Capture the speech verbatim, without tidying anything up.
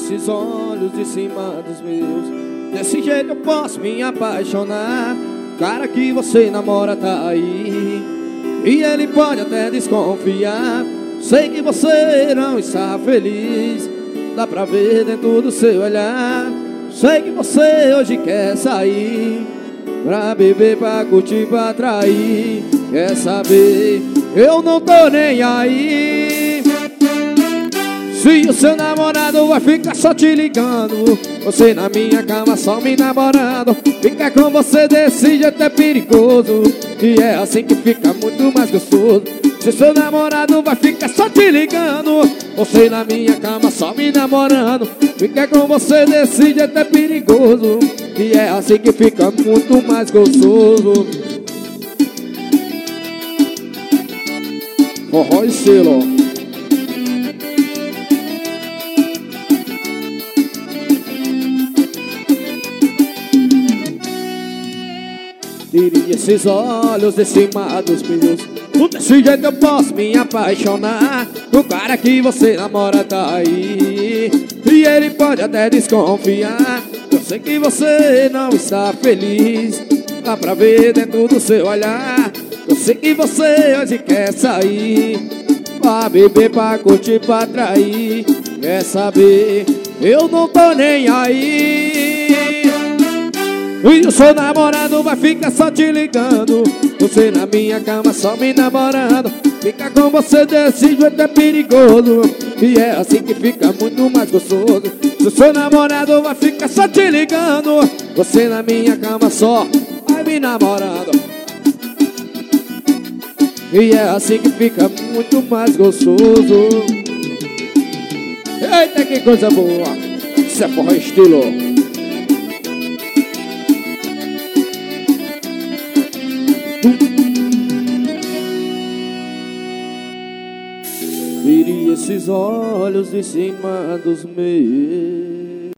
esses olhos de cima dos meus. Desse jeito eu posso me apaixonar. O cara que você namora tá aí, e ele pode até desconfiar. Sei que você não está feliz, dá pra ver dentro do seu olhar. Sei que você hoje quer sair pra beber, pra curtir, pra atrair. Quer saber, eu não tô nem aí se o seu namorado vai ficar só te ligando, você na minha cama só me namorando. Ficar com você desse jeito é perigoso, e é assim que fica muito mais gostoso. Se o seu namorado vai ficar só te ligando, você na minha cama só me namorando. Ficar com você desse jeito é perigoso, e é assim que fica muito mais gostoso. Forró e selo. Tire esses olhos de cima dos meus. Desse jeito eu posso me apaixonar. O cara que você namora tá aí, e ele pode até desconfiar. Eu sei que você não está feliz, dá pra ver dentro do seu olhar. Eu sei que você hoje quer sair pra beber, pra curtir, pra atrair. Quer saber, eu não tô nem aí e o seu namorado vai ficar só te ligando, você na minha cama só me namorando. Ficar com você desse jeito é perigoso, e é assim que fica muito mais gostoso. Se o seu namorado vai ficar só te ligando, você na minha cama só vai me namorando. E é assim que fica muito mais gostoso. Eita, que coisa boa! Isso é forró estilo. Vire esses olhos de cima dos meus.